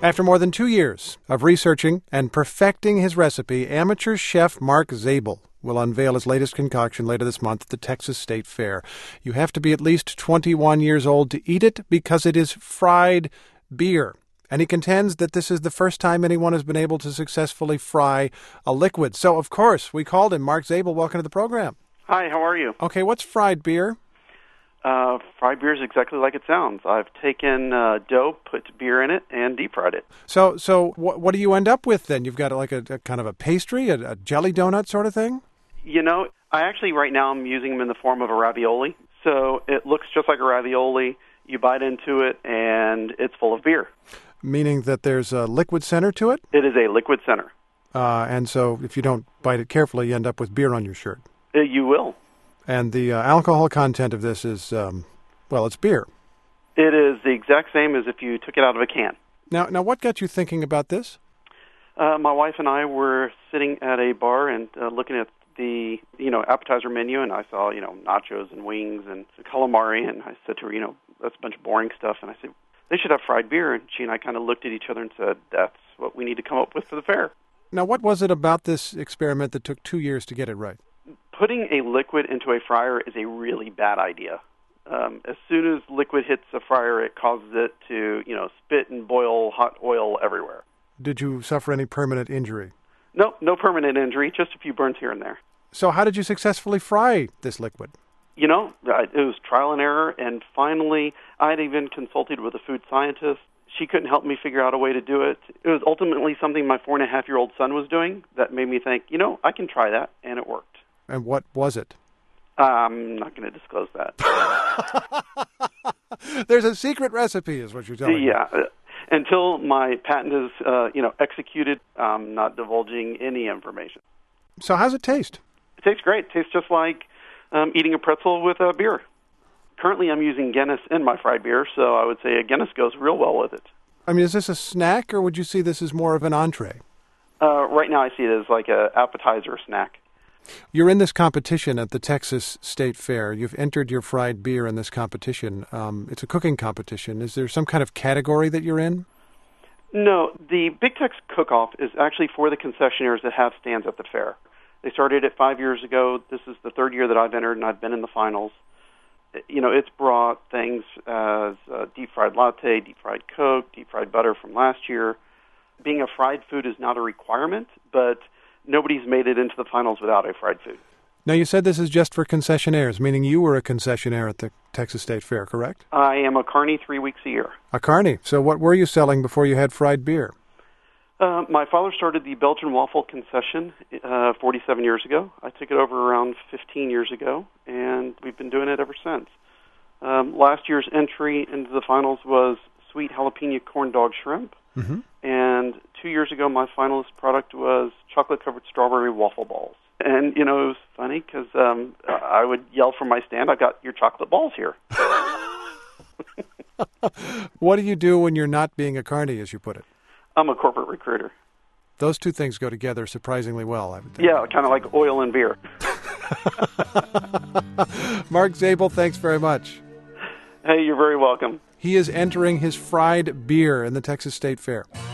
After more than 2 years of researching and perfecting his recipe, amateur chef Mark Zabel will unveil his latest concoction later this month at the Texas State Fair. You have to be at least 21 years old to eat it because it is fried beer. And he contends that this is the first time anyone has been able to successfully fry a liquid. So, of course, we called him. Mark Zabel, welcome to the program. Hi, how are you? Okay, what's fried beer? Fried beer is exactly like it sounds. I've taken dough, put beer in it, and deep fried it. So what do you end up with then? You've got like a kind of a pastry, a jelly donut sort of thing? You know, I actually right now I'm using them in the form of a ravioli. So it looks just like a ravioli. You bite into it, and it's full of beer. Meaning that there's a liquid center to it? It is a liquid center. And so if you don't bite it carefully, you end up with beer on your shirt. You will. And the alcohol content of this is, it's beer. It is the exact same as if you took it out of a can. Now, what got you thinking about this? My wife and I were sitting at a bar and looking at the, appetizer menu, and I saw, nachos and wings and calamari, and I said to her, that's a bunch of boring stuff, and I said, they should have fried beer, and she and I kind of looked at each other and said, that's what we need to come up with for the fair. Now, what was it about this experiment that took 2 years to get it right? Putting a liquid into a fryer is a really bad idea. As soon as liquid hits a fryer, it causes it to, spit and boil hot oil everywhere. Did you suffer any permanent injury? No permanent injury, just a few burns here and there. So how did you successfully fry this liquid? It was trial and error, and finally I had even consulted with a food scientist. She couldn't help me figure out a way to do it. It was ultimately something my 4.5-year-old son was doing that made me think, I can try that, and it worked. And what was it? I'm not going to disclose that. There's a secret recipe, is what you're telling me. Yeah. Until my patent is, executed, I'm not divulging any information. So how's it taste? It tastes great. It tastes just like eating a pretzel with beer. Currently, I'm using Guinness in my fried beer, so I would say a Guinness goes real well with it. I mean, is this a snack, or would you see this as more of an entree? Right now, I see it as like an appetizer snack. You're in this competition at the Texas State Fair. You've entered your fried beer in this competition. It's a cooking competition. Is there some kind of category that you're in? No, the Big Tex Cook-Off is actually for the concessionaires that have stands at the fair. They started it 5 years ago. This is the third year that I've entered, and I've been in the finals. It's brought things as deep-fried latte, deep-fried Coke, deep-fried butter from last year. Being a fried food is not a requirement, but nobody's made it into the finals without a fried food. Now, you said this is just for concessionaires, meaning you were a concessionaire at the Texas State Fair, correct? I am a carny 3 weeks a year. A carny. So what were you selling before you had fried beer? My father started the Belgian waffle concession 47 years ago. I took it over around 15 years ago, and we've been doing it ever since. Last year's entry into the finals was sweet jalapeno corn dog shrimp. Mm-hmm. And 2 years ago, my finalist product was chocolate-covered strawberry waffle balls. And, it was funny because I would yell from my stand, I've got your chocolate balls here. What do you do when you're not being a carny, as you put it? I'm a corporate recruiter. Those two things go together surprisingly well, I would think. Yeah, kind of like oil and beer. Mark Zabel, thanks very much. Hey, you're very welcome. He is entering his fried beer in the Texas State Fair.